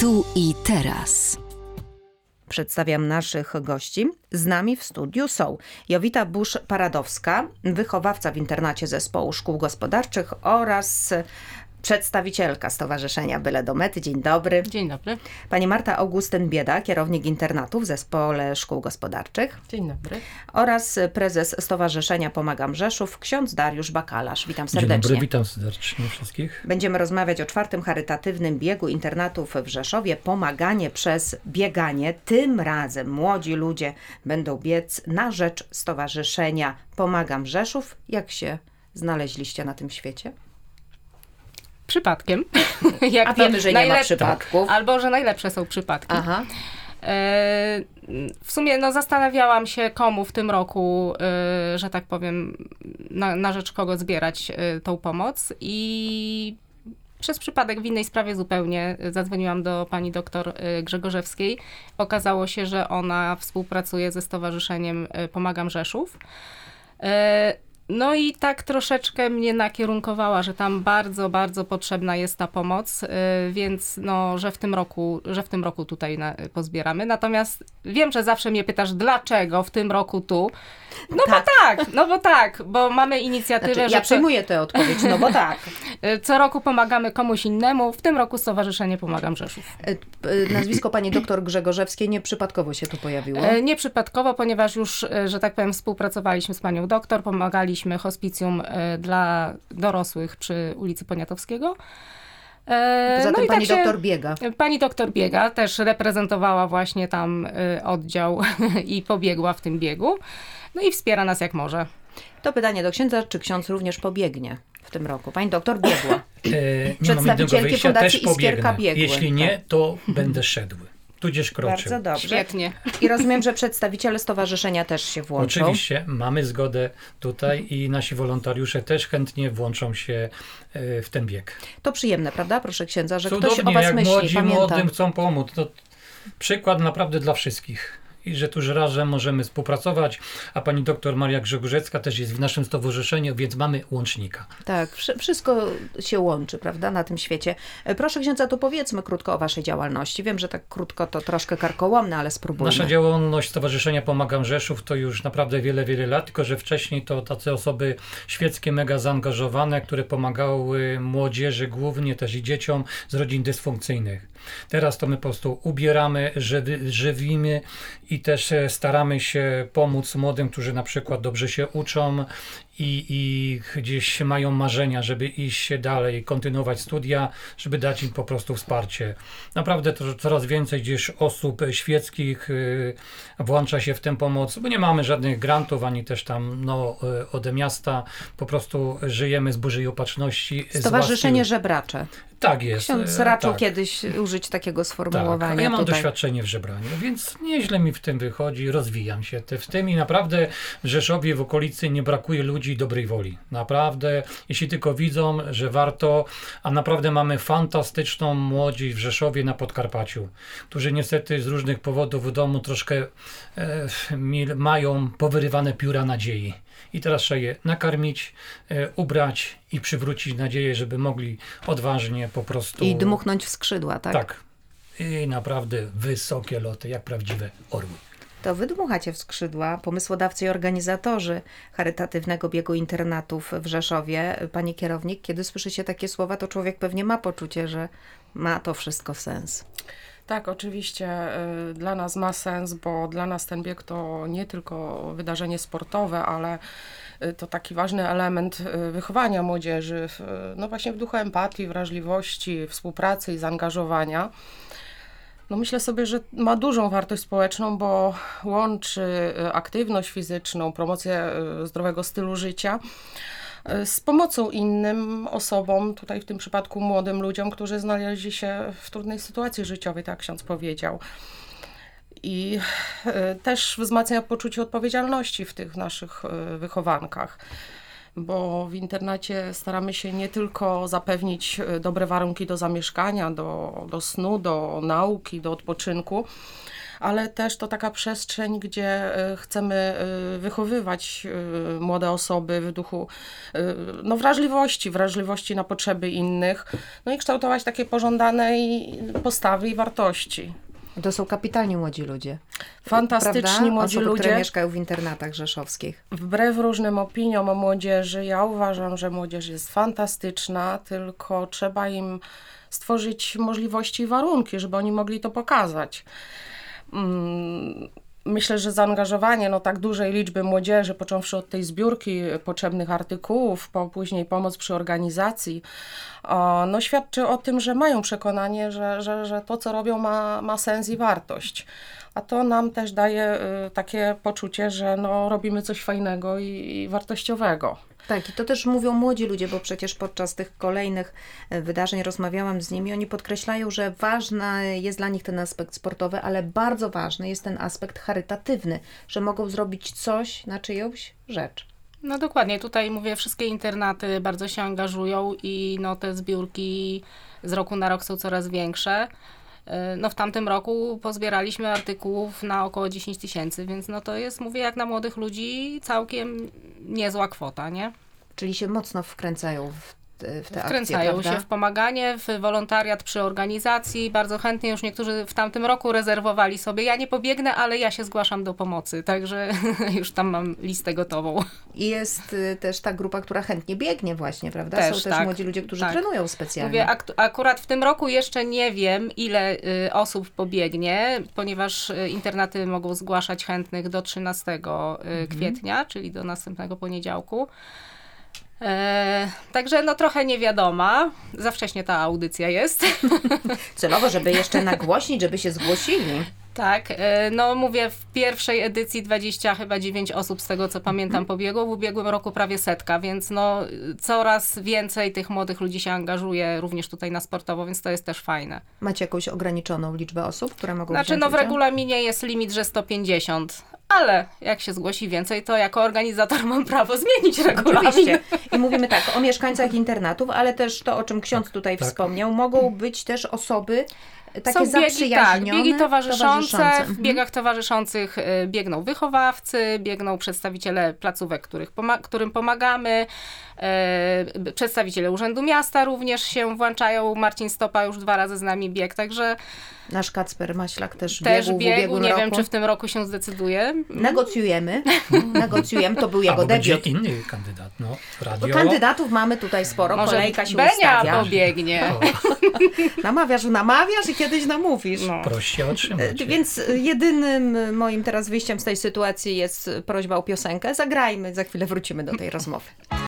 Tu i teraz. Przedstawiam naszych gości. Z nami w studiu są Jowita Busz-Paradowska, wychowawca w internacie Zespołu Szkół Gospodarczych oraz przedstawicielka Stowarzyszenia Byle do Mety. Dzień dobry. Dzień dobry. Pani Marta Augustyn-Bieda, kierownik internatu w Zespole Szkół Gospodarczych. Dzień dobry. Oraz prezes Stowarzyszenia Pomagam Rzeszów, ksiądz Dariusz Bakalarz. Witam serdecznie. Dzień dobry, witam serdecznie wszystkich. Będziemy rozmawiać o 4. charytatywnym biegu internatów w Rzeszowie. Pomaganie przez bieganie. Tym razem młodzi ludzie będą biec na rzecz Stowarzyszenia Pomagam Rzeszów. Jak się znaleźliście na tym świecie? Przypadkiem. A wiemy, że nie ma przypadków. Albo, że najlepsze są przypadki. Aha. W sumie zastanawiałam się, komu w tym roku, że tak powiem, na rzecz kogo zbierać tą pomoc i przez przypadek w innej sprawie zupełnie zadzwoniłam do pani doktor Grzegorzewskiej. Okazało się, że ona współpracuje ze Stowarzyszeniem Pomagam Rzeszów. No i tak troszeczkę mnie nakierunkowała, że tam bardzo, bardzo potrzebna jest ta pomoc, więc że w tym roku tutaj pozbieramy. Natomiast wiem, że zawsze mnie pytasz, dlaczego w tym roku tu? Bo mamy inicjatywę, ja przyjmuję tę odpowiedź, bo tak. Co roku pomagamy komuś innemu, w tym roku Stowarzyszenie Pomagam Rzeszów. Nazwisko pani doktor Grzegorzewskiej nieprzypadkowo się tu pojawiło? Nieprzypadkowo, ponieważ już, że tak powiem, współpracowaliśmy z panią doktor, pomagaliśmy hospicjum dla dorosłych przy ulicy Poniatowskiego. Poza tym pani doktor biega. Pani doktor biega, też reprezentowała właśnie tam oddział i pobiegła w tym biegu. No i wspiera nas jak może. To pytanie do księdza, czy ksiądz również pobiegnie w tym roku? Pani doktor biegła. Przedstawicielki Fundacji Iskierka biegły. Jeśli nie, to będę szedł. Tudzież kroczył. Bardzo dobrze. Świetnie. I rozumiem, że przedstawiciele stowarzyszenia też się włączą. Oczywiście, mamy zgodę tutaj i nasi wolontariusze też chętnie włączą się w ten bieg. To przyjemne, prawda? Proszę księdza, że Cudownie, ktoś o was jak myśli, młodzi, pamięta. młodym chcą pomóc. To przykład naprawdę dla wszystkich. I że tu razem możemy współpracować, a pani doktor Maria Grzegorzewska też jest w naszym stowarzyszeniu, więc mamy łącznika. Tak, wszystko się łączy, prawda, na tym świecie. Proszę księdza, to powiedzmy krótko o waszej działalności. Wiem, że tak krótko to troszkę karkołomne, ale spróbujmy. Nasza działalność Stowarzyszenia Pomagam Rzeszów to już naprawdę wiele, wiele lat, tylko że wcześniej to tacy osoby świeckie mega zaangażowane, które pomagały młodzieży, głównie też i dzieciom z rodzin dysfunkcyjnych. Teraz to my po prostu ubieramy, żywimy i też staramy się pomóc młodym, którzy na przykład dobrze się uczą i gdzieś mają marzenia, żeby iść dalej, kontynuować studia, żeby dać im po prostu wsparcie. Naprawdę to coraz więcej gdzieś osób świeckich włącza się w tę pomoc, bo nie mamy żadnych grantów, ani też tam ode miasta, po prostu żyjemy z Bożej opatrzności. Stowarzyszenie Żebracze. Tak jest. Ksiądz raczył kiedyś użyć takiego sformułowania. Tak, a ja mam tutaj. doświadczenie w żebraniu, więc nieźle mi w tym wychodzi, rozwijam się w tym i naprawdę w Rzeszowie, w okolicy nie brakuje ludzi dobrej woli. Naprawdę, jeśli tylko widzą, że warto, a naprawdę mamy fantastyczną młodzież w Rzeszowie na Podkarpaciu, którzy niestety z różnych powodów w domu troszkę mają powyrywane pióra nadziei. I teraz trzeba je nakarmić, ubrać i przywrócić nadzieję, żeby mogli odważnie po prostu... I dmuchnąć w skrzydła, tak? Tak. I naprawdę wysokie loty, jak prawdziwe orły. To wy dmuchacie w skrzydła, pomysłodawcy i organizatorzy charytatywnego biegu internatów w Rzeszowie. Panie kierownik, kiedy słyszycie takie słowa, to człowiek pewnie ma poczucie, że ma to wszystko sens. Tak, oczywiście dla nas ma sens, bo dla nas ten bieg to nie tylko wydarzenie sportowe, ale to taki ważny element wychowania młodzieży, właśnie w duchu empatii, wrażliwości, współpracy i zaangażowania. Myślę sobie, że ma dużą wartość społeczną, bo łączy aktywność fizyczną, promocję zdrowego stylu życia z pomocą innym osobom, tutaj w tym przypadku młodym ludziom, którzy znaleźli się w trudnej sytuacji życiowej, tak jak ksiądz powiedział. I też wzmacnia poczucie odpowiedzialności w tych naszych wychowankach, bo w internacie staramy się nie tylko zapewnić dobre warunki do zamieszkania, do snu, do nauki, do odpoczynku, ale też to taka przestrzeń, gdzie chcemy wychowywać młode osoby w duchu no, wrażliwości na potrzeby innych, no i kształtować takie pożądanej postawy i wartości. To są kapitalni młodzi ludzie. Fantastyczni Prawda? młodzi Osoby, które ludzie. mieszkają w internatach rzeszowskich. Wbrew różnym opiniom o młodzieży, ja uważam, że młodzież jest fantastyczna, tylko trzeba im stworzyć możliwości i warunki, żeby oni mogli to pokazać. Myślę, że zaangażowanie tak dużej liczby młodzieży, począwszy od tej zbiórki potrzebnych artykułów, później pomoc przy organizacji, no świadczy o tym, że mają przekonanie, że to, co robią, ma sens i wartość. A to nam też daje takie poczucie, że no, robimy coś fajnego i wartościowego. Tak, i to też mówią młodzi ludzie, bo przecież podczas tych kolejnych wydarzeń rozmawiałam z nimi, oni podkreślają, że ważny jest dla nich ten aspekt sportowy, ale bardzo ważny jest ten aspekt charytatywny, że mogą zrobić coś na czyjąś rzecz. No dokładnie, tutaj mówię, wszystkie internaty bardzo się angażują i no, te zbiórki z roku na rok są coraz większe. No w tamtym roku pozbieraliśmy artykułów na około 10 000, więc no to jest, mówię, jak na młodych ludzi całkiem niezła kwota, nie? Czyli się mocno wkręcają w te akcje, Wkręcają prawda? się w pomaganie, w wolontariat przy organizacji. Bardzo chętnie już niektórzy w tamtym roku rezerwowali sobie. Ja nie pobiegnę, ale ja się zgłaszam do pomocy, także już tam mam listę gotową. I jest też ta grupa, która chętnie biegnie właśnie, prawda? Też, Są też tak, młodzi ludzie, którzy tak. trenują specjalnie. Mówię, akurat w tym roku jeszcze nie wiem, ile osób pobiegnie, ponieważ internaty mogą zgłaszać chętnych do 13 kwietnia, czyli do następnego poniedziałku. Także no trochę niewiadoma. Za wcześnie ta audycja jest. Celowo, żeby jeszcze nagłośnić, żeby się zgłosili. Tak, no mówię, w pierwszej edycji 29 osób, z tego co pamiętam, pobiegło, w ubiegłym roku prawie 100, więc no coraz więcej tych młodych ludzi się angażuje również tutaj na sportowo, więc to jest też fajne. Macie jakąś ograniczoną liczbę osób, które mogą Znaczy wziąć no w udział? regulaminie jest limit, że 150, ale jak się zgłosi więcej, to jako organizator mam prawo zmienić regulamin. Oczywiście. I mówimy tak o mieszkańcach internatów, ale też to, o czym ksiądz tutaj tak. wspomniał, mogą być też osoby takie Są biegi, zaprzyjaźnione. biegi towarzyszące. W Mhm. biegach towarzyszących biegną wychowawcy, biegną przedstawiciele placówek, którym pomagamy, przedstawiciele Urzędu Miasta również się włączają. Marcin Stopa już 2 razy z nami biegł, także Nasz Kacper Maślak też też biegł w biegł. ubiegłym Nie roku. wiem, czy w tym roku się zdecyduje. Negocjujemy, to był jego Albo będzie debiut. inny kandydat, no, radio. Bo kandydatów mamy tutaj sporo, Może kolejka się Benia ustawia. pobiegnie. O, Namawiasz i kiedyś namówisz. No. proś się otrzymać. Więc jedynym moim teraz wyjściem z tej sytuacji jest prośba o piosenkę. Zagrajmy, za chwilę wrócimy do tej rozmowy.